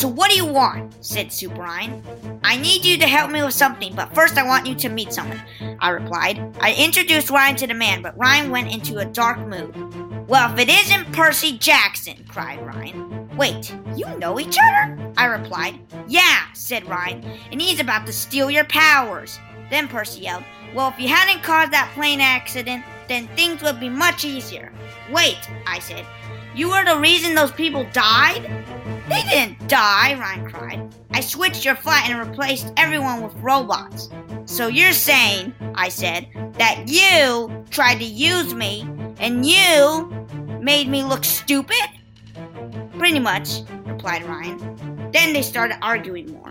So what do you want? Said Soup Ryan. I need you to help me with something, but first I want you to meet someone, I replied. I introduced Ryan to the man, but Ryan went into a dark mood. Well, if it isn't Percy Jackson, cried Ryan. Wait, you know each other? I replied. Yeah, said Ryan, and he's about to steal your powers. Then Percy yelled, well, if you hadn't caused that plane accident, then things would be much easier. Wait, I said. You were the reason those people died? They didn't die, Ryan cried. I switched your flight and replaced everyone with robots. So you're saying, I said, that you tried to use me and you made me look stupid? Pretty much, replied Ryan. Then they started arguing more.